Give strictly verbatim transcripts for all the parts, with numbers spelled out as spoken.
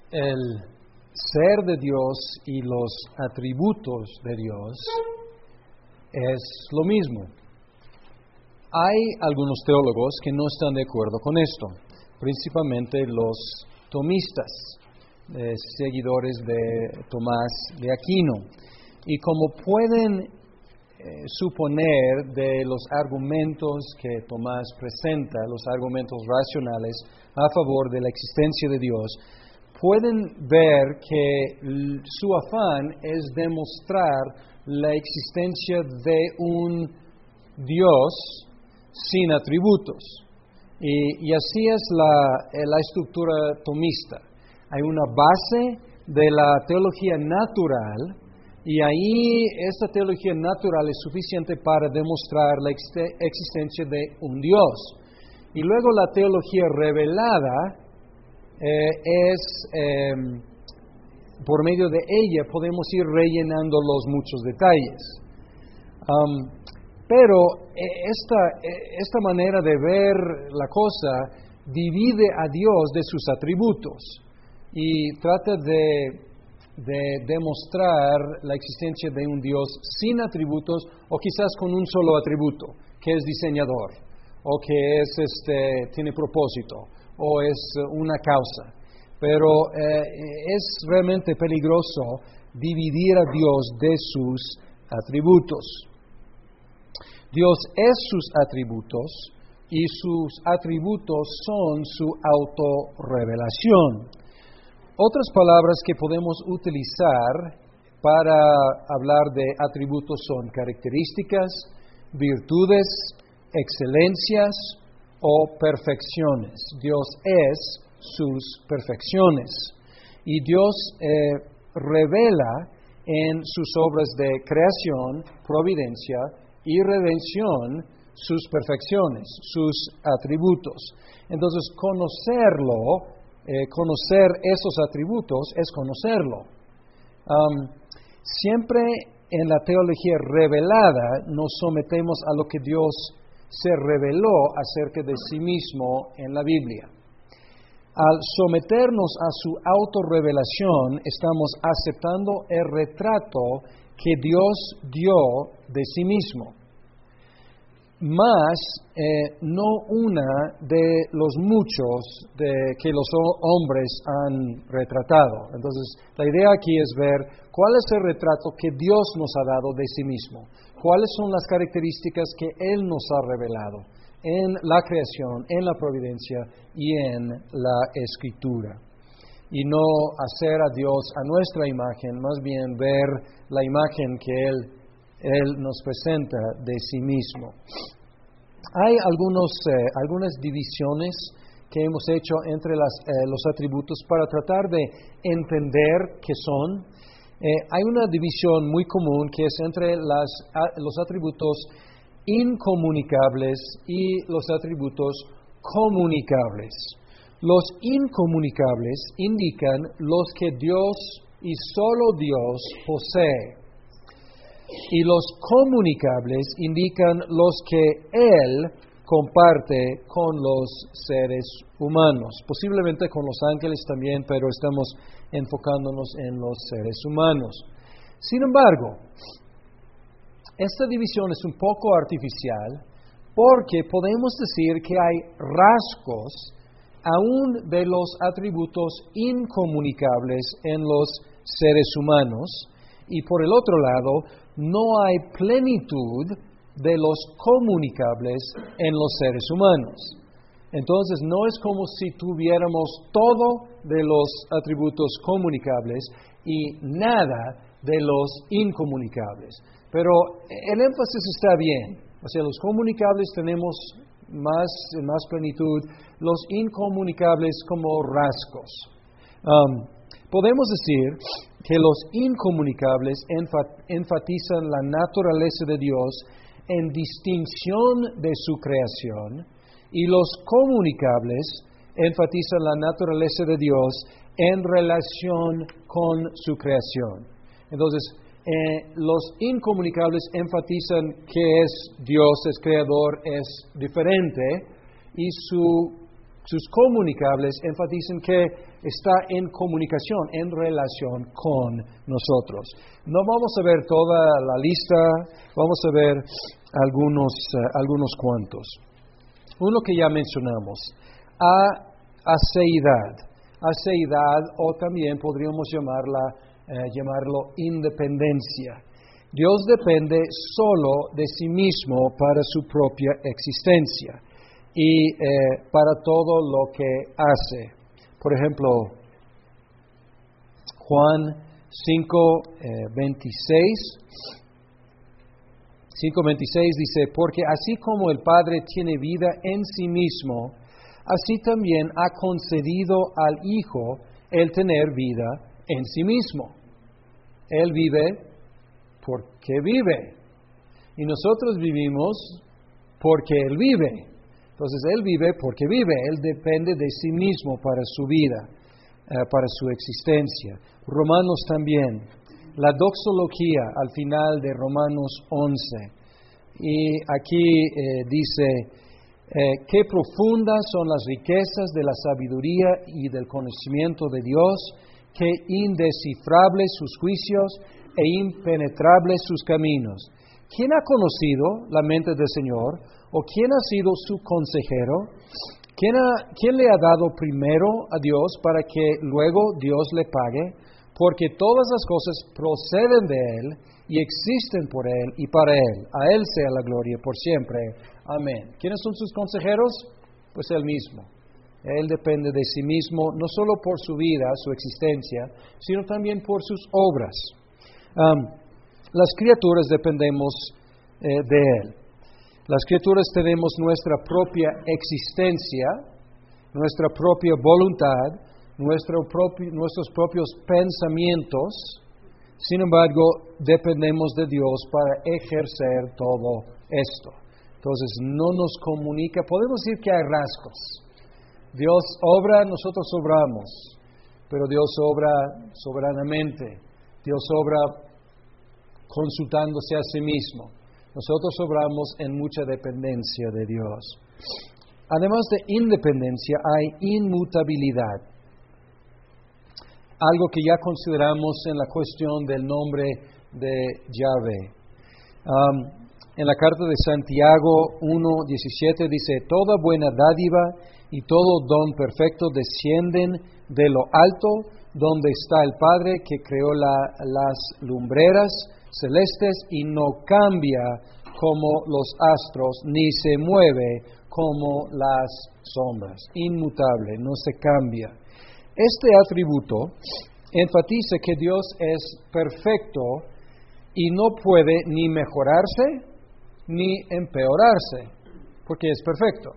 el ser de Dios y los atributos de Dios es lo mismo. Hay algunos teólogos que no están de acuerdo con esto, principalmente los tomistas, eh, seguidores de Tomás de Aquino. Y como pueden eh, suponer de los argumentos que Tomás presenta, los argumentos racionales a favor de la existencia de Dios, pueden ver que l- su afán es demostrar la existencia de un Dios sin atributos. Y, y así es la, eh, la estructura tomista. Hay una base de la teología natural, y ahí esta teología natural es suficiente para demostrar la ex- existencia de un Dios. Y luego la teología revelada eh, es, eh, por medio de ella podemos ir rellenando los muchos detalles. Um, pero eh, esta, eh, esta manera de ver la cosa divide a Dios de sus atributos y trata de, de demostrar la existencia de un Dios sin atributos o quizás con un solo atributo, que es diseñador, o que es, este, tiene propósito, o es una causa. Pero eh, es realmente peligroso dividir a Dios de sus atributos. Dios es sus atributos y sus atributos son su autorrevelación. Otras palabras que podemos utilizar para hablar de atributos son características, virtudes, excelencias o perfecciones. Dios es sus perfecciones. Y Dios eh, revela en sus obras de creación, providencia y redención sus perfecciones, sus atributos. Entonces, conocerlo, eh, conocer esos atributos es conocerlo. Um, siempre en la teología revelada nos sometemos a lo que Dios se reveló acerca de sí mismo en la Biblia. Al someternos a su autorrevelación, estamos aceptando el retrato que Dios dio de sí mismo, más eh, no una de los muchos de que los hombres han retratado. Entonces, la idea aquí es ver cuál es el retrato que Dios nos ha dado de sí mismo, cuáles son las características que Él nos ha revelado en la creación, en la providencia y en la escritura. Y no hacer a Dios a nuestra imagen, más bien ver la imagen que Él, Él nos presenta de sí mismo. Hay algunos, eh, algunas divisiones que hemos hecho entre las, eh, los atributos para tratar de entender qué son. Eh, hay una división muy común que es entre las, a, los atributos incomunicables y los atributos comunicables. Los incomunicables indican los que Dios y solo Dios posee. Y los comunicables indican los que Él comparte con los seres humanos, posiblemente con los ángeles también, pero estamos enfocándonos en los seres humanos. Sin embargo, esta división es un poco artificial porque podemos decir que hay rasgos aún de los atributos incomunicables en los seres humanos y por el otro lado no hay plenitud de los comunicables en los seres humanos. Entonces no es como si tuviéramos todo de los atributos comunicables y nada de los incomunicables. Pero el énfasis está bien. O sea, los comunicables tenemos más, más plenitud, los incomunicables como rasgos. Um, podemos decir que los incomunicables enfatizan la naturaleza de Dios en distinción de su creación y los comunicables enfatizan la naturaleza de Dios en relación con su creación. Entonces, eh, los incomunicables enfatizan que es Dios, es creador, es diferente y su Sus comunicables enfatizan que está en comunicación, en relación con nosotros. No vamos a ver toda la lista, vamos a ver algunos, uh, algunos cuantos. Uno que ya mencionamos, a aceidad. Aceidad, o también podríamos llamarla, eh, llamarlo independencia. Dios depende solo de sí mismo para su propia existencia y eh, para todo lo que hace. Por ejemplo, Juan cinco veintiséis dice, porque así como el Padre tiene vida en sí mismo, así también ha concedido al Hijo el tener vida en sí mismo. Él vive porque vive. Y nosotros vivimos porque Él vive. Entonces, Él vive porque vive. Él depende de sí mismo para su vida, eh, para su existencia. Romanos también. La doxología al final de Romanos once. Y aquí eh, dice, eh, qué profundas son las riquezas de la sabiduría y del conocimiento de Dios, qué indescifrables sus juicios e impenetrables sus caminos. ¿Quién ha conocido la mente del Señor? ¿O quién ha sido su consejero? ¿Quién, ha, quién le ha dado primero a Dios para que luego Dios le pague? Porque todas las cosas proceden de Él y existen por Él y para Él. A Él sea la gloria por siempre. Amén. ¿Quiénes son sus consejeros? Pues Él mismo. Él depende de sí mismo, no solo por su vida, su existencia, sino también por sus obras. Um, las criaturas dependemos eh, de Él. Las criaturas tenemos nuestra propia existencia, nuestra propia voluntad, nuestro propio, nuestros propios pensamientos. Sin embargo, dependemos de Dios para ejercer todo esto. Entonces, no nos comunica, podemos decir que hay rasgos. Dios obra, nosotros obramos, pero Dios obra soberanamente. Dios obra consultándose a sí mismo. Nosotros obramos en mucha dependencia de Dios. Además de independencia, hay inmutabilidad. Algo que ya consideramos en la cuestión del nombre de Yahvé. Um, en la carta de Santiago uno diecisiete dice, toda buena dádiva y todo don perfecto descienden de lo alto, donde está el Padre que creó la, las lumbreras celestes y no cambia como los astros, ni se mueve como las sombras. Inmutable, no se cambia. Este atributo enfatiza que Dios es perfecto y no puede ni mejorarse ni empeorarse, porque es perfecto.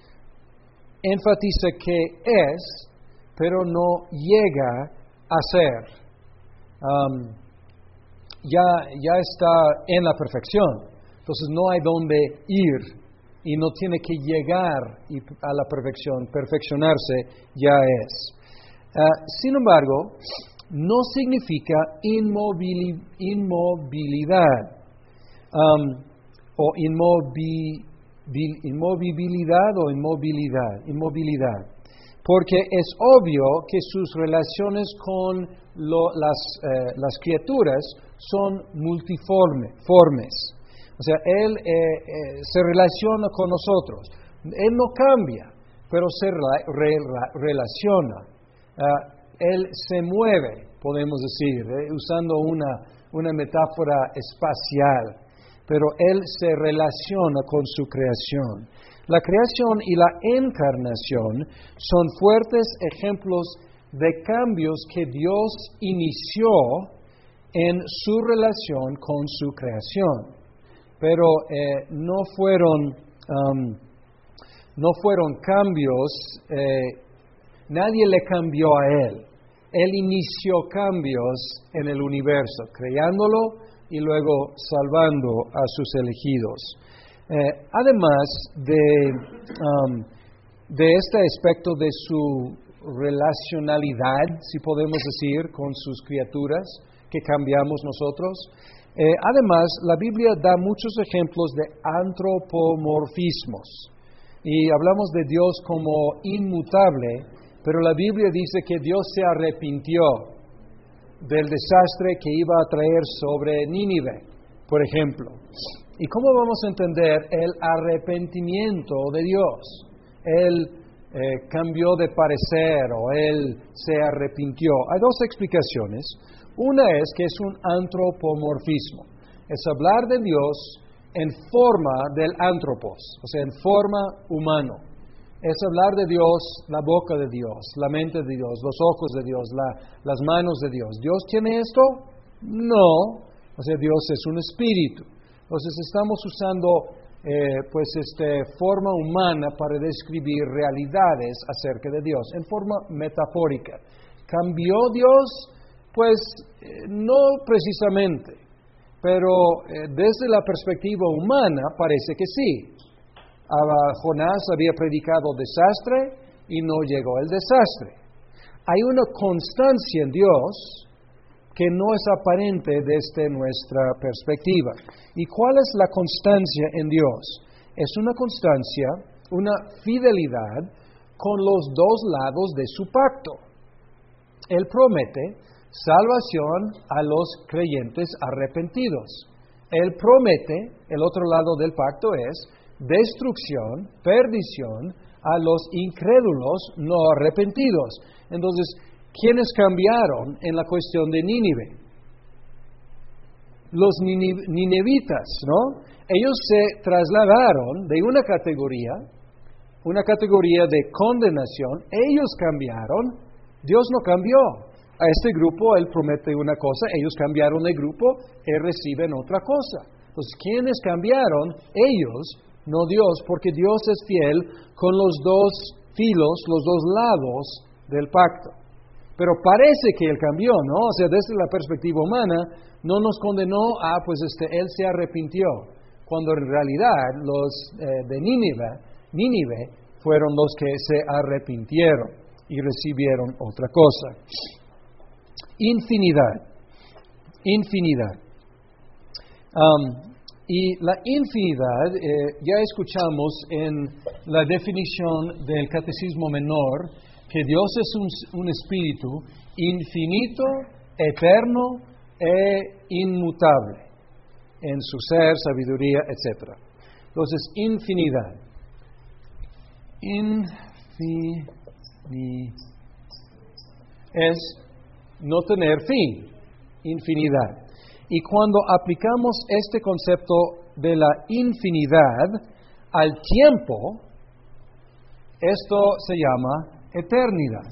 Enfatiza que es, pero no llega a ser. Um, ya, ya está en la perfección, entonces no hay dónde ir y no tiene que llegar a la perfección, perfeccionarse ya es. Uh, sin embargo, no significa inmovili, inmovilidad um, o inmovi, inmovilidad o inmovilidad, inmovilidad, porque es obvio que sus relaciones con lo, las, eh, las criaturas son multiformes. O sea, Él eh, eh, se relaciona con nosotros. Él no cambia, pero se re, re, relaciona. Uh, él se mueve, podemos decir, eh, usando una, una metáfora espacial, pero Él se relaciona con su creación. La creación y la encarnación son fuertes ejemplos de cambios que Dios inició en su relación con su creación, pero eh, no fueron, um, no fueron cambios. Eh, Nadie le cambió a Él. Él inició cambios en el universo, creándolo y luego salvando a sus elegidos. Eh, además de, um, de este aspecto de su relacionalidad, si podemos decir, con sus criaturas que cambiamos nosotros, eh, además la Biblia da muchos ejemplos de antropomorfismos. y hablamos de Dios como inmutable, pero la Biblia dice que Dios se arrepintió del desastre que iba a traer sobre Nínive, por ejemplo. ¿Y cómo vamos a entender el arrepentimiento de Dios? Él eh, cambió de parecer o Él se arrepintió. Hay dos explicaciones. Una es que es un antropomorfismo. Es hablar de Dios en forma del antropos, o sea, en forma humano. Es hablar de Dios, la boca de Dios, la mente de Dios, los ojos de Dios, la, las manos de Dios. ¿Dios tiene esto? No. O sea, Dios es un espíritu. Entonces estamos usando eh, pues este, forma humana para describir realidades acerca de Dios, en forma metafórica. ¿Cambió Dios? Pues eh, no precisamente, pero eh, desde la perspectiva humana parece que sí. Ah, Jonás había predicado desastre y no llegó el desastre. Hay una constancia en Dios que no es aparente desde nuestra perspectiva. ¿Y cuál es la constancia en Dios? Es una constancia, una fidelidad con los dos lados de su pacto. Él promete salvación a los creyentes arrepentidos. Él promete, el otro lado del pacto es destrucción, perdición a los incrédulos no arrepentidos. Entonces, ¿quiénes cambiaron en la cuestión de Nínive? Los ninevitas, ¿no? Ellos se trasladaron de una categoría, una categoría de condenación, ellos cambiaron, Dios no cambió. A este grupo Él promete una cosa, ellos cambiaron de grupo, Él reciben otra cosa. Entonces, ¿quiénes cambiaron? Ellos, no Dios, porque Dios es fiel con los dos filos, los dos lados del pacto. Pero parece que Él cambió, ¿no? O sea, desde la perspectiva humana, no nos condenó a, pues, este, Él se arrepintió, cuando en realidad los eh, de Nínive, Nínive fueron los que se arrepintieron y recibieron otra cosa. Infinidad, infinidad. Um, y la infinidad, eh, ya escuchamos en la definición del Catecismo Menor, que Dios es un, un espíritu infinito, eterno e inmutable en su ser, sabiduría, etcétera. Entonces, infinidad. Infinidad es no tener fin, infinidad. Y cuando aplicamos este concepto de la infinidad al tiempo, esto se llama eternidad.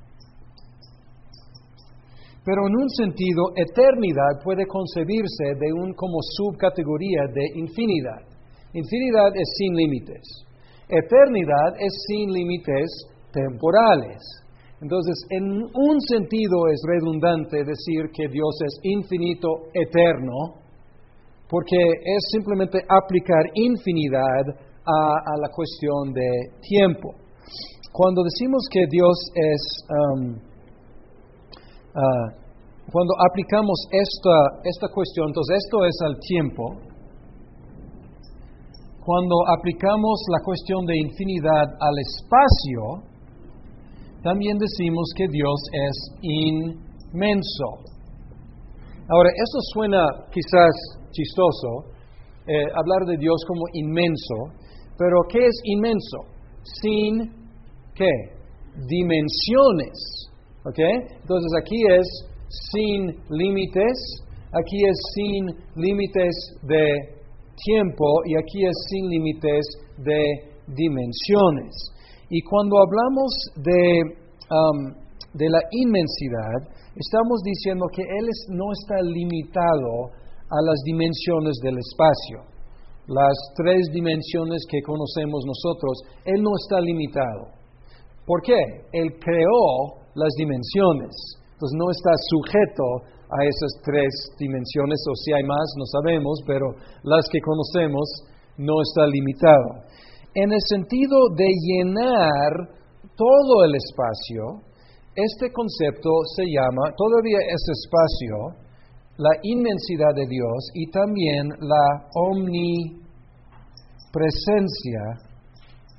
Pero en un sentido, eternidad puede concebirse de un como subcategoría de infinidad. Infinidad es sin límites. Eternidad es sin límites temporales. Entonces, en un sentido es redundante decir que Dios es infinito, eterno, porque es simplemente aplicar infinidad a, a la cuestión de tiempo. Cuando decimos que Dios es, um, uh, cuando aplicamos esta, esta cuestión, entonces esto es al tiempo. Cuando aplicamos la cuestión de infinidad al espacio, también decimos que Dios es inmenso. Ahora, esto suena quizás chistoso, eh, hablar de Dios como inmenso, pero ¿qué es inmenso? Sin, ¿qué? Dimensiones, ¿ok? Entonces aquí es sin límites, aquí es sin límites de tiempo y aquí es sin límites de dimensiones. Y cuando hablamos de, um, de la inmensidad, estamos diciendo que Él es, no está limitado a las dimensiones del espacio. Las tres dimensiones que conocemos nosotros, Él no está limitado. ¿Por qué? Él creó las dimensiones. Entonces no está sujeto a esas tres dimensiones, o si hay más, no sabemos, pero las que conocemos no está limitado. En el sentido de llenar todo el espacio, este concepto se llama, todavía es espacio, la inmensidad de Dios y también la omnipresencia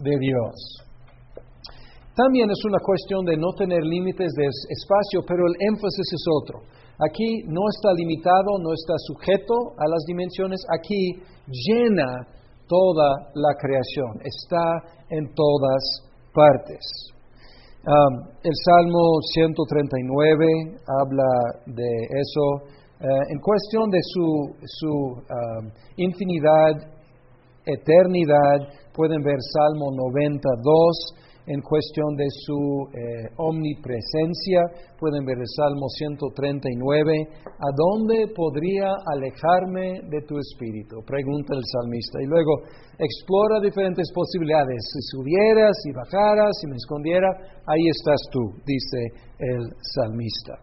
de Dios. También es una cuestión de no tener límites de espacio, pero el énfasis es otro. Aquí no está limitado, no está sujeto a las dimensiones, aquí llena toda la creación, está en todas partes. Um, el Salmo ciento treinta y nueve habla de eso, uh, en cuestión de su, su um, infinidad, eternidad. Pueden ver Salmo noventa y dos. En cuestión de su eh, omnipresencia, pueden ver el Salmo ciento treinta y nueve. ¿A dónde podría alejarme de tu espíritu?, pregunta el salmista. Y luego explora diferentes posibilidades. Si subiera, si bajara, si me escondiera, ahí estás tú, dice el salmista.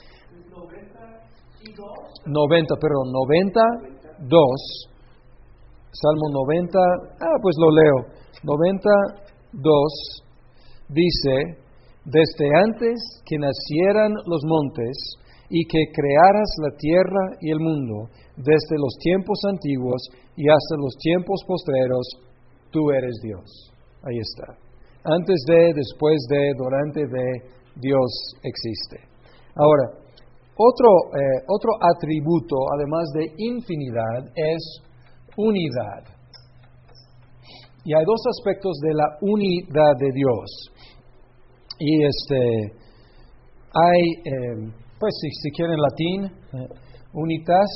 noventa, perdón, noventa y dos. Salmo noventa, ah, pues lo leo. noventa y dos. Dice, desde antes que nacieran los montes y que crearas la tierra y el mundo, desde los tiempos antiguos y hasta los tiempos postreros, tú eres Dios. Ahí está. Antes de, después de, durante de, Dios existe. Ahora, otro, eh, otro atributo, además de infinidad, es unidad. Y hay dos aspectos de la unidad de Dios. Y este, hay, eh, pues si, si quieren latín, eh, unitas,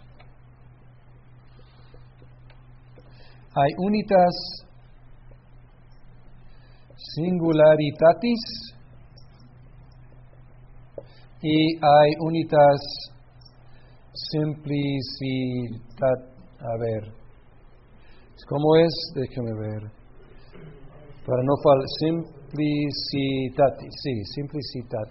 hay unitas singularitatis y hay unitas simplicitat. A ver, ¿cómo es? Déjame ver. Para no faltar, simplicitatis, sí, simplicitat,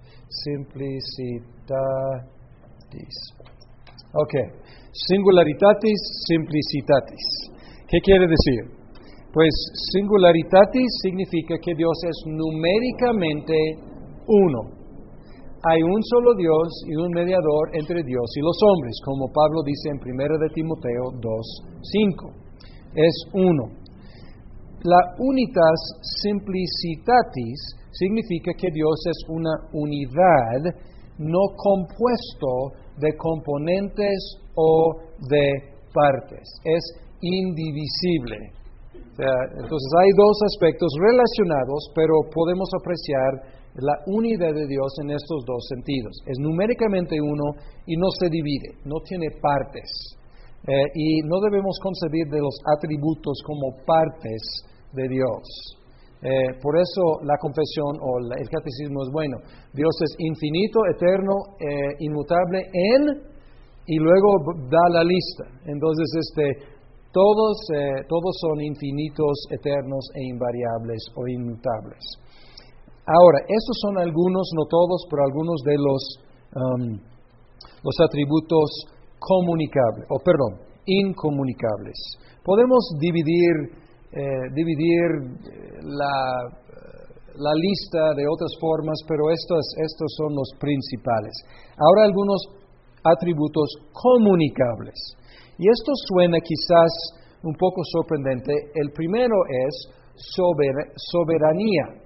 simplicitatis. Ok, singularitatis, simplicitatis. ¿Qué quiere decir? Pues singularitatis significa que Dios es numéricamente uno. Hay un solo Dios y un mediador entre Dios y los hombres, como Pablo dice en primera de Timoteo dos cinco. Es uno. La unitas simplicitatis significa que Dios es una unidad no compuesto de componentes o de partes. Es indivisible. O sea, entonces hay dos aspectos relacionados, pero podemos apreciar la unidad de Dios en estos dos sentidos. Es numéricamente uno y no se divide, no tiene partes. Eh, y no debemos concebir de los atributos como partes de Dios. Eh, por eso la confesión o la, el catecismo es bueno. Dios es infinito, eterno, eh, inmutable en, y luego da la lista. Entonces, este, todos, eh, todos son infinitos, eternos e invariables o inmutables. Ahora, estos son algunos, no todos, pero algunos de los, um, los atributos comunicables, o perdón, incomunicables. Podemos dividir Eh, dividir la, la lista de otras formas, pero estos, estos son los principales. Ahora algunos atributos comunicables. Y esto suena quizás un poco sorprendente. El primero es sober, soberanía.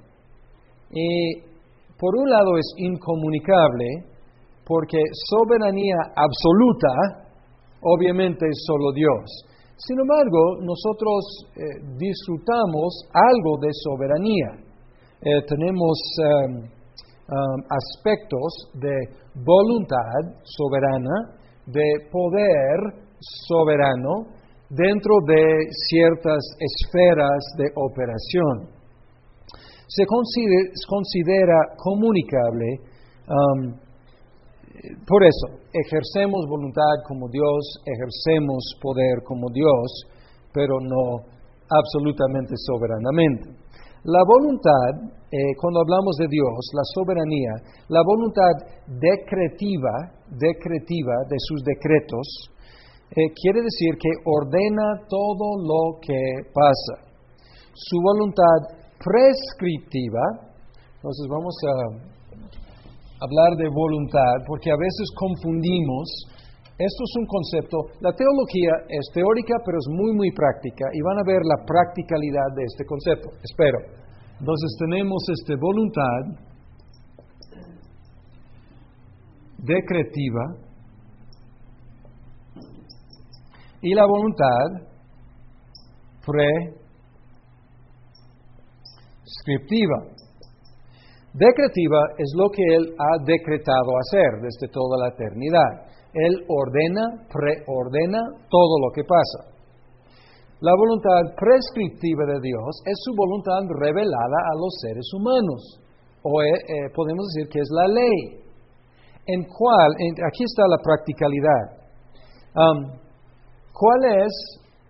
Y por un lado es incomunicable, porque soberanía absoluta, obviamente es solo Dios. Sin embargo, nosotros eh, disfrutamos algo de soberanía. Eh, tenemos um, um, aspectos de voluntad soberana, de poder soberano, dentro de ciertas esferas de operación. Se considera, considera comunicable. Um, Por eso, ejercemos voluntad como Dios, ejercemos poder como Dios, pero no absolutamente soberanamente. La voluntad, eh, cuando hablamos de Dios, la soberanía, la voluntad decretiva, decretiva de sus decretos, eh, quiere decir que ordena todo lo que pasa. Su voluntad prescriptiva, entonces vamos a hablar de voluntad, porque a veces confundimos esto es un concepto, la teología es teórica, pero es muy, muy práctica, y van a ver la practicalidad de este concepto. Espero. Entonces tenemos esta voluntad decretiva y la voluntad prescriptiva. Decretiva es lo que Él ha decretado hacer desde toda la eternidad. Él ordena, preordena todo lo que pasa. La voluntad prescriptiva de Dios es su voluntad revelada a los seres humanos, o eh, eh, podemos decir que es la ley. En cuál, en, aquí está la practicalidad. Um, ¿Cuál es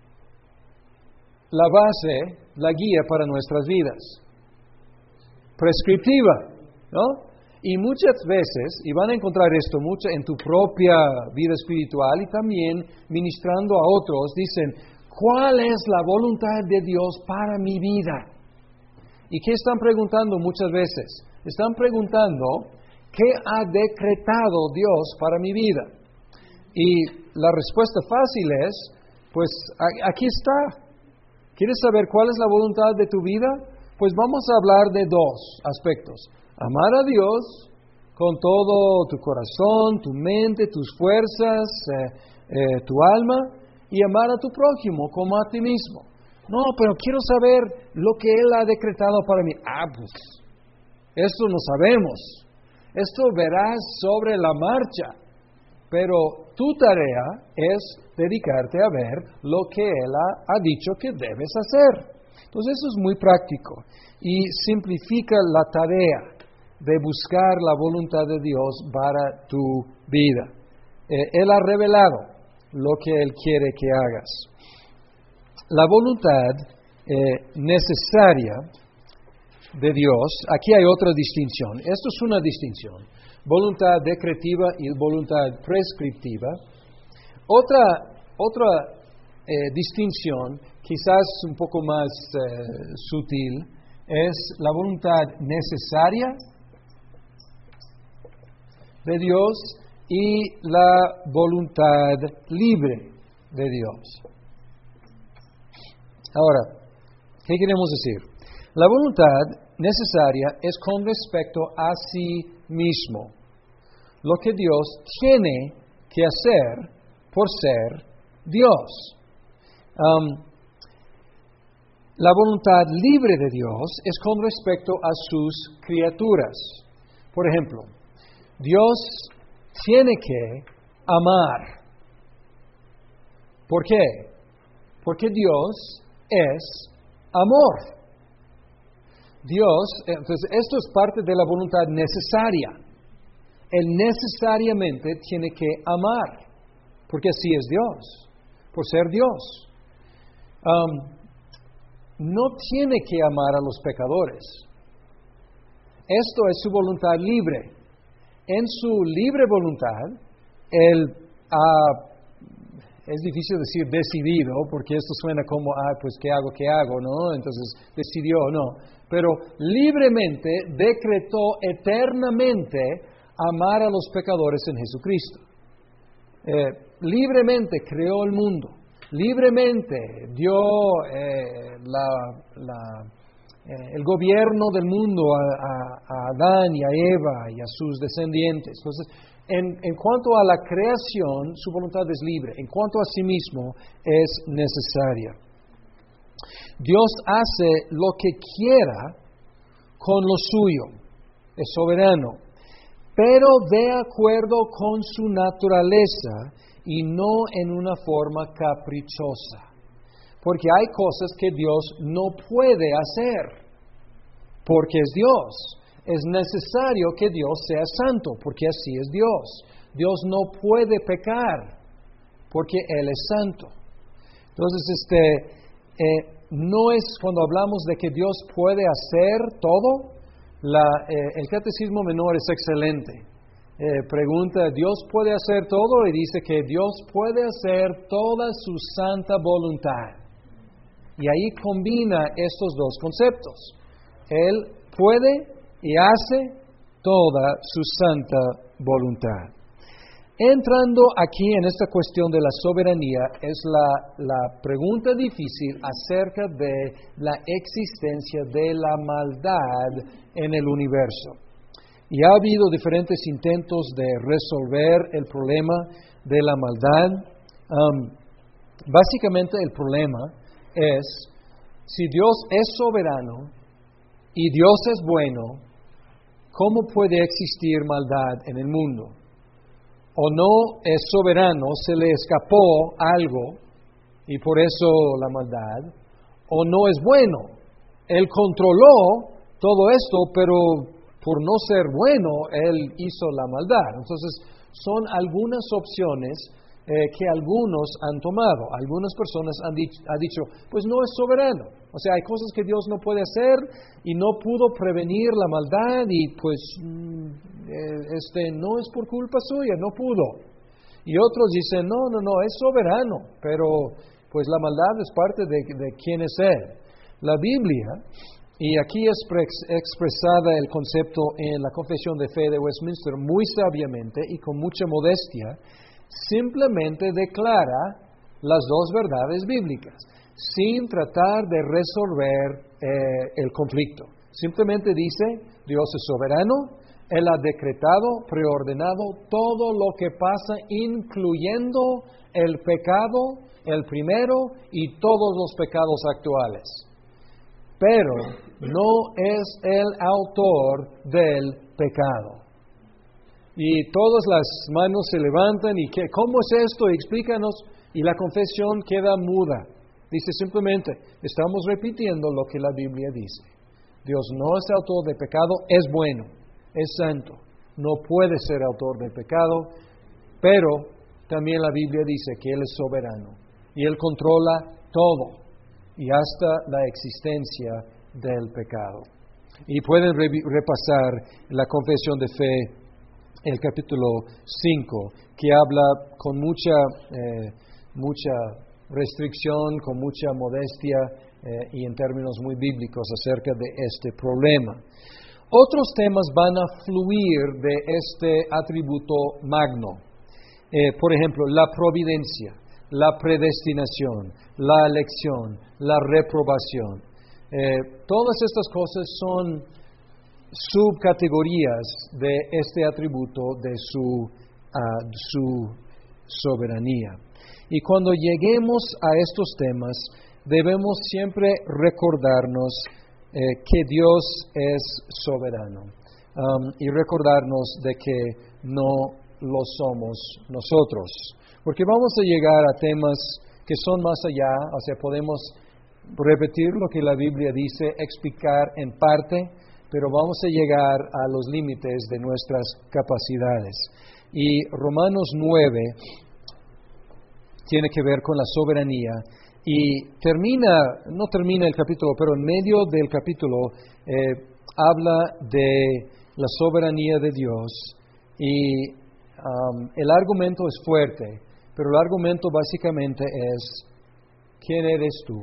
la base, la guía para nuestras vidas? Prescriptiva, ¿no? Y muchas veces, y van a encontrar esto mucho en tu propia vida espiritual y también ministrando a otros, dicen, ¿cuál es la voluntad de Dios para mi vida? ¿Y qué están preguntando muchas veces? Están preguntando, ¿qué ha decretado Dios para mi vida? Y la respuesta fácil es, pues aquí está. ¿Quieres saber cuál es la voluntad de tu vida? Pues vamos a hablar de dos aspectos. Amar a Dios con todo tu corazón, tu mente, tus fuerzas, eh, eh, tu alma, y amar a tu prójimo como a ti mismo. No, pero quiero saber lo que Él ha decretado para mí. Ah, pues, esto no sabemos. Esto verás sobre la marcha. Pero tu tarea es dedicarte a ver lo que Él ha, ha dicho que debes hacer. Entonces eso es muy práctico y simplifica la tarea de buscar la voluntad de Dios para tu vida. Eh, él ha revelado lo que Él quiere que hagas. La voluntad eh, necesaria de Dios, aquí hay otra distinción. Esto es una distinción. Voluntad decretiva y voluntad prescriptiva. Otra, otra eh, distinción, quizás un poco más eh, sutil, es la voluntad necesaria de Dios y la voluntad libre de Dios. Ahora, ¿qué queremos decir? La voluntad necesaria es con respecto a sí mismo, lo que Dios tiene que hacer por ser Dios. Um, la voluntad libre de Dios es con respecto a sus criaturas. Por ejemplo, Dios tiene que amar. ¿Por qué? Porque Dios es amor. Dios, entonces esto es parte de la voluntad necesaria. Él necesariamente tiene que amar, porque así es Dios, por ser Dios. Um, no tiene que amar a los pecadores. Esto es su voluntad libre. En su libre voluntad, Él ha, es difícil decir decidido, porque esto suena como, ah, pues, ¿qué hago, qué hago? ¿No? Entonces, decidió, no. Pero libremente decretó eternamente amar a los pecadores en Jesucristo. Eh, libremente creó el mundo. Libremente dio eh, la, la, eh, el gobierno del mundo a, a, a Adán y a Eva y a sus descendientes. Entonces, en, en cuanto a la creación, su voluntad es libre. En cuanto a sí mismo, es necesaria. Dios hace lo que quiera con lo suyo, es soberano, pero de acuerdo con su naturaleza y no en una forma caprichosa. Porque hay cosas que Dios no puede hacer, porque es Dios. Es necesario que Dios sea santo, porque así es Dios. Dios no puede pecar, porque Él es santo. Entonces, este... Eh, no es cuando hablamos de que Dios puede hacer todo, la, eh, el catecismo menor es excelente. Eh, pregunta, ¿Dios puede hacer todo? Y dice que Dios puede hacer toda su santa voluntad. Y ahí combina estos dos conceptos. Él puede y hace toda su santa voluntad. Entrando aquí en esta cuestión de la soberanía es la, la pregunta difícil acerca de la existencia de la maldad en el universo. Y ha habido diferentes intentos de resolver el problema de la maldad. Um, básicamente el problema es, si Dios es soberano y Dios es bueno, ¿cómo puede existir maldad en el mundo? O no es soberano, se le escapó algo y por eso la maldad, o no es bueno, Él controló todo esto, pero por no ser bueno, Él hizo la maldad. Entonces, son algunas opciones eh, que algunos han tomado. Algunas personas han dicho, han dicho, pues no es soberano. O sea, hay cosas que Dios no puede hacer y no pudo prevenir la maldad y pues este no es por culpa suya, no pudo. Y otros dicen, no, no, no, es soberano, pero pues la maldad es parte de, de quién es Él. La Biblia, y aquí es expresada el concepto en la Confesión de Fe de Westminster muy sabiamente y con mucha modestia, simplemente declara las dos verdades bíblicas, sin tratar de resolver eh, el conflicto. Simplemente dice, Dios es soberano, Él ha decretado, preordenado todo lo que pasa, incluyendo el pecado, el primero, y todos los pecados actuales. Pero no es el autor del pecado. Y todas las manos se levantan y que, ¿cómo es esto? Explícanos. Y la confesión queda muda. Dice simplemente, estamos repitiendo lo que la Biblia dice. Dios no es autor de pecado, es bueno, es santo. No puede ser autor de pecado, pero también la Biblia dice que Él es soberano. Y Él controla todo, y hasta la existencia del pecado. Y pueden re- repasar la Confesión de Fe, el capítulo cinco, que habla con mucha, eh, mucha restricción, con mucha modestia eh, y en términos muy bíblicos acerca de este problema. Otros temas van a fluir de este atributo magno. Eh, por ejemplo, la providencia, la predestinación, la elección, la reprobación. Eh, todas estas cosas son subcategorías de este atributo de su, uh, su soberanía. Y cuando lleguemos a estos temas, debemos siempre recordarnos eh, que Dios es soberano um, y recordarnos de que no lo somos nosotros. Porque vamos a llegar a temas que son más allá, o sea, podemos repetir lo que la Biblia dice, explicar en parte, pero vamos a llegar a los límites de nuestras capacidades. Y Romanos nueve tiene que ver con la soberanía y termina, no termina el capítulo, pero en medio del capítulo eh, habla de la soberanía de Dios y um, el argumento es fuerte, pero el argumento básicamente es, ¿quién eres tú?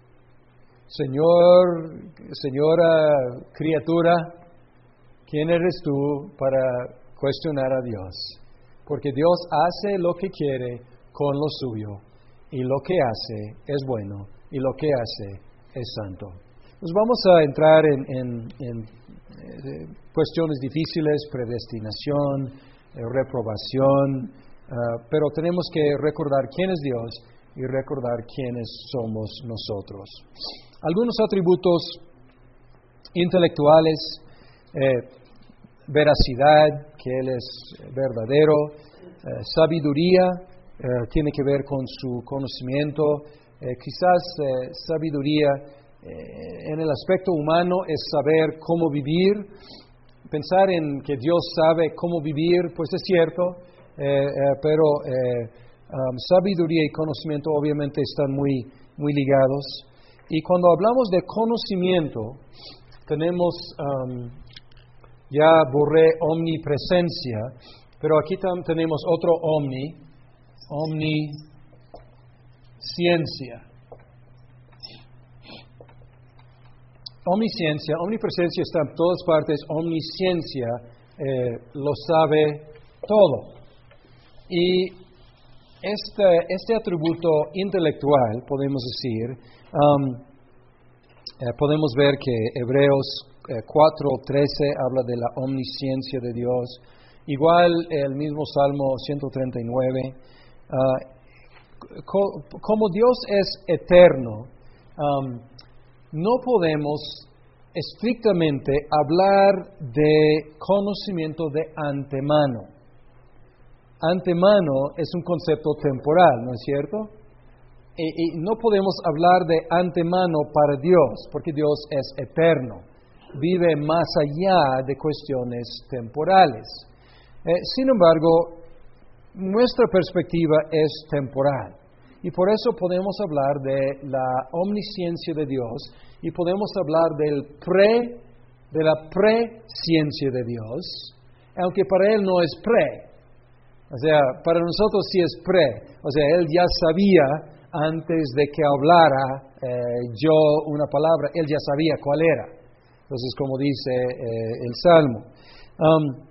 Señor, señora criatura, ¿quién eres tú para cuestionar a Dios? Porque Dios hace lo que quiere con lo suyo, y lo que hace es bueno, y lo que hace es santo. Pues vamos a entrar en, en, en eh, cuestiones difíciles, predestinación, eh, reprobación, uh, pero tenemos que recordar quién es Dios y recordar quiénes somos nosotros. Algunos atributos intelectuales, eh, veracidad, que Él es verdadero, eh, sabiduría, eh, tiene que ver con su conocimiento, eh, quizás eh, sabiduría eh, en el aspecto humano es saber cómo vivir, pensar en que Dios sabe cómo vivir, pues es cierto, eh, eh, pero eh, um, sabiduría y conocimiento obviamente están muy, muy ligados. Y cuando hablamos de conocimiento, tenemos, um, ya borré omnipresencia, pero aquí tam- tenemos otro omni, omnisciencia. Omnisciencia, omnipresencia está en todas partes, omnisciencia eh, lo sabe todo. Y este, este atributo intelectual, podemos decir, um, eh, podemos ver que Hebreos eh, cuatro trece habla de la omnisciencia de Dios. Igual el mismo Salmo ciento treinta y nueve. Uh, co- como Dios es eterno, um, no podemos estrictamente hablar de conocimiento de antemano. Antemano es un concepto temporal, ¿no es cierto? Y, y no podemos hablar de antemano para Dios, porque Dios es eterno, vive más allá de cuestiones temporales. Eh, sin embargo, nuestra perspectiva es temporal, y por eso podemos hablar de la omnisciencia de Dios, y podemos hablar del pre, de la presciencia de Dios, aunque para Él no es pre. O sea, para nosotros sí es pre. O sea, Él ya sabía antes de que hablara eh, yo una palabra, Él ya sabía cuál era. Entonces, como dice eh, el Salmo. Um,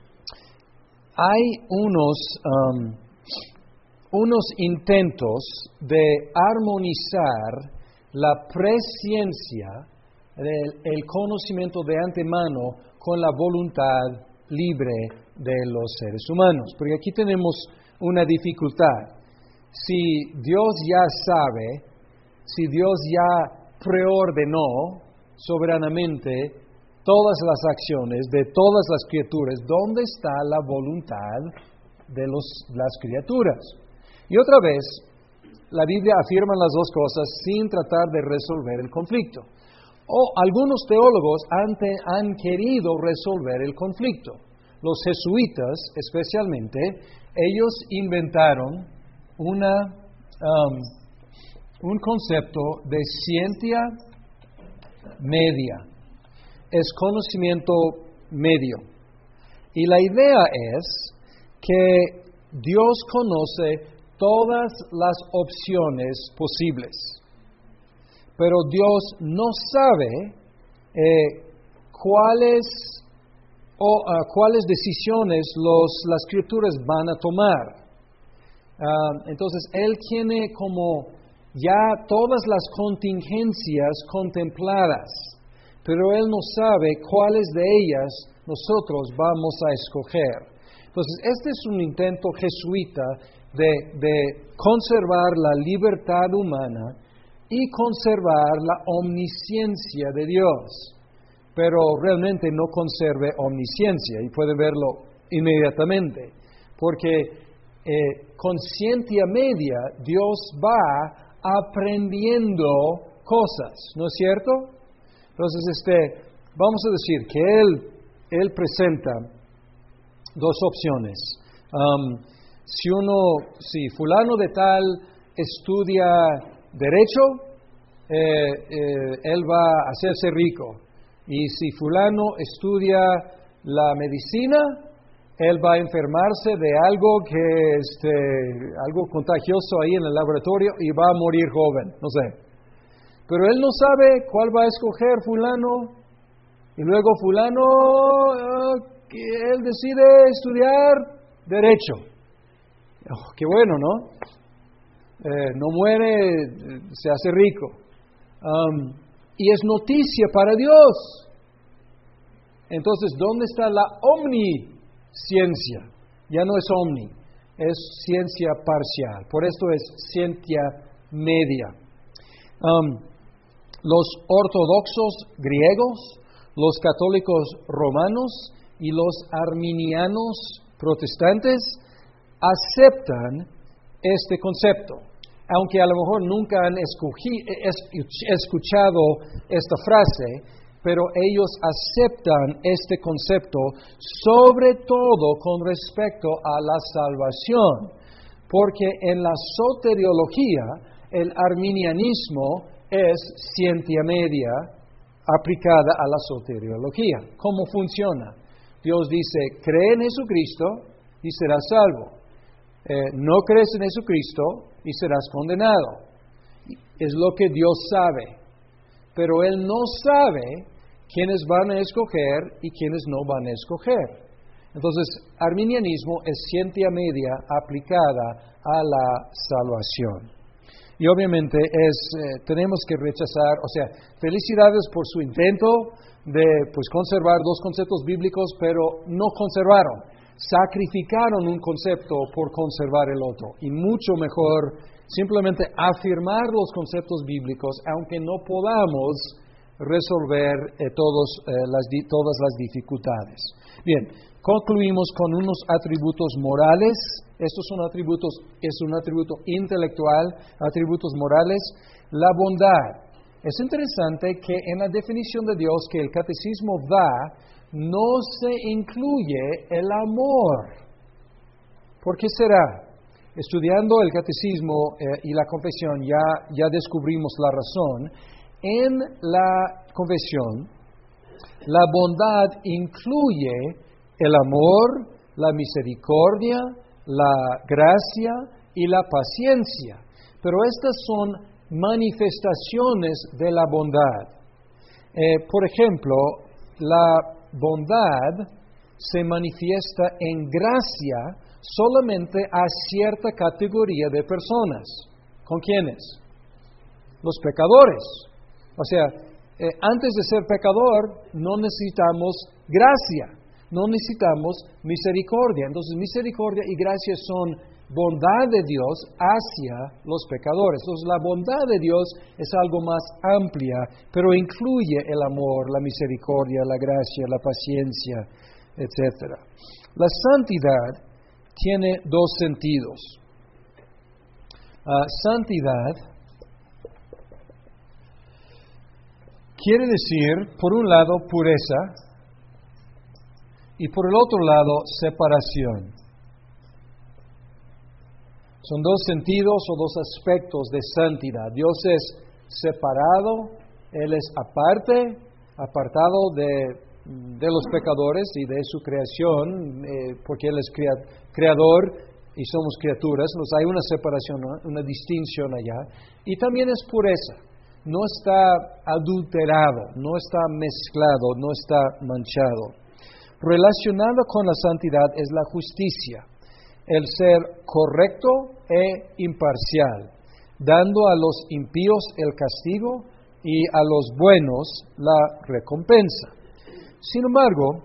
hay unos, um, unos intentos de armonizar la presciencia, el, el conocimiento de antemano, con la voluntad libre de los seres humanos. Porque aquí tenemos una dificultad. Si Dios ya sabe, si Dios ya preordenó soberanamente todas las acciones de todas las criaturas, ¿dónde está la voluntad de los, las criaturas? Y otra vez, la Biblia afirma las dos cosas sin tratar de resolver el conflicto. O algunos teólogos han, te, han querido resolver el conflicto. Los jesuitas, especialmente, ellos inventaron una, um, un concepto de ciencia media. Es conocimiento medio. Y la idea es que Dios conoce todas las opciones posibles, pero Dios no sabe eh, cuáles o uh, cuáles decisiones los, las criaturas van a tomar. Uh, entonces, Él tiene como ya todas las contingencias contempladas, pero Él no sabe cuáles de ellas nosotros vamos a escoger. Entonces, este es un intento jesuita de, de conservar la libertad humana y conservar la omnisciencia de Dios, pero realmente no conserve omnisciencia, y pueden verlo inmediatamente, porque eh, con ciencia media Dios va aprendiendo cosas, ¿no es cierto? Entonces, este, vamos a decir que Él, él presenta dos opciones. Um, si uno, si fulano de tal estudia derecho, eh, eh, él va a hacerse rico. Y si fulano estudia la medicina, él va a enfermarse de algo que este, algo contagioso ahí en el laboratorio y va a morir joven, no sé. Pero él no sabe cuál va a escoger fulano, y luego fulano, uh, que él decide estudiar derecho. Oh, qué bueno, ¿no? Eh, no muere, se hace rico. Um, y es noticia para Dios. Entonces, ¿dónde está la omnisciencia? Ya no es omni, es ciencia parcial. Por esto es ciencia media. Um, los ortodoxos griegos, los católicos romanos y los arminianos protestantes aceptan este concepto, aunque a lo mejor nunca han escuchado esta frase, pero ellos aceptan este concepto sobre todo con respecto a la salvación, porque en la soteriología el arminianismo es ciencia media aplicada a la soteriología. ¿Cómo funciona? Dios dice, cree en Jesucristo y serás salvo. Eh, no crees en Jesucristo y serás condenado. Es lo que Dios sabe. Pero Él no sabe quiénes van a escoger y quiénes no van a escoger. Entonces, arminianismo es ciencia media aplicada a la salvación. Y obviamente es, eh, tenemos que rechazar, o sea, felicidades por su intento de pues, conservar dos conceptos bíblicos, pero no conservaron. Sacrificaron un concepto por conservar el otro. Y mucho mejor simplemente afirmar los conceptos bíblicos, aunque no podamos resolver eh, todos, eh, las, todas las dificultades. Bien, concluimos con unos atributos morales. Estos son atributos, es un atributo intelectual, atributos morales. La bondad. Es interesante que en la definición de Dios que el catecismo da, no se incluye el amor. ¿Por qué será? Estudiando el catecismo eh, y la confesión ya, ya descubrimos la razón. En la confesión, la bondad incluye el amor, la misericordia, la gracia y la paciencia. Pero estas son manifestaciones de la bondad. Eh, por ejemplo, la bondad se manifiesta en gracia solamente a cierta categoría de personas. ¿Con quiénes? Los pecadores. O sea, eh, antes de ser pecador no necesitamos gracia, no necesitamos misericordia. Entonces, misericordia y gracia son bondad de Dios hacia los pecadores. Entonces, la bondad de Dios es algo más amplia, pero incluye el amor, la misericordia, la gracia, la paciencia, etcétera. La santidad tiene dos sentidos. Uh, santidad quiere decir, por un lado, pureza y por el otro lado, separación. Son dos sentidos o dos aspectos de santidad. Dios es separado, Él es aparte, apartado de, de los pecadores y de su creación, eh, porque Él es crea, creador y somos criaturas. Entonces hay una separación, ¿no? Una distinción allá. Y también es pureza. No está adulterado, no está mezclado, no está manchado. Relacionado con la santidad es la justicia, el ser correcto e imparcial, dando a los impíos el castigo y a los buenos la recompensa. Sin embargo,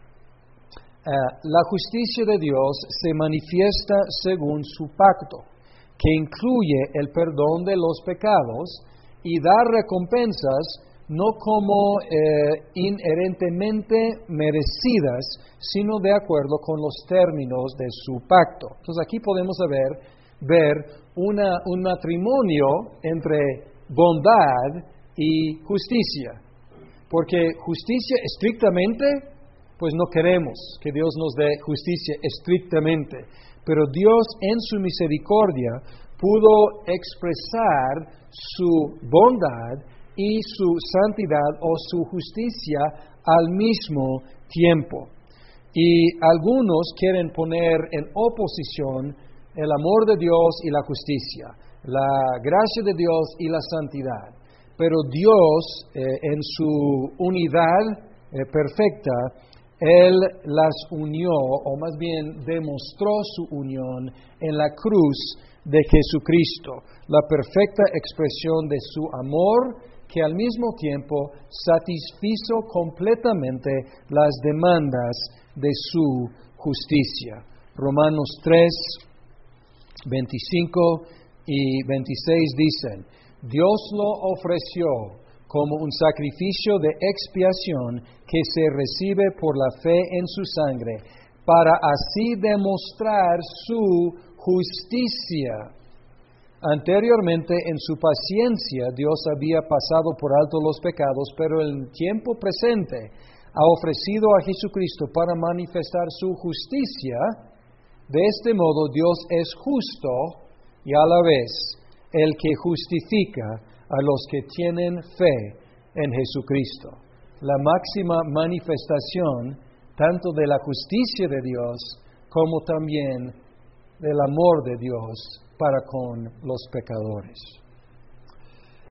eh, la justicia de Dios se manifiesta según su pacto, que incluye el perdón de los pecados y dar recompensas no como eh, inherentemente merecidas, sino de acuerdo con los términos de su pacto. Entonces aquí podemos ver, ver una, un matrimonio entre bondad y justicia. Porque justicia estrictamente, pues no queremos que Dios nos dé justicia estrictamente. Pero Dios en su misericordia pudo expresar su bondad y su santidad o su justicia al mismo tiempo. Y algunos quieren poner en oposición el amor de Dios y la justicia, la gracia de Dios y la santidad. Pero Dios, eh, en su unidad eh, perfecta, Él las unió, o más bien demostró su unión en la cruz de Jesucristo, la perfecta expresión de su amor, que al mismo tiempo satisfizo completamente las demandas de su justicia. Romanos tres, veinticinco y veintiséis dicen, Dios lo ofreció como un sacrificio de expiación que se recibe por la fe en su sangre, para así demostrar su justicia. Anteriormente, en su paciencia, Dios había pasado por alto los pecados, pero en el tiempo presente ha ofrecido a Jesucristo para manifestar su justicia. De este modo, Dios es justo y a la vez el que justifica a los que tienen fe en Jesucristo. La máxima manifestación tanto de la justicia de Dios como también del amor de Dios para con los pecadores.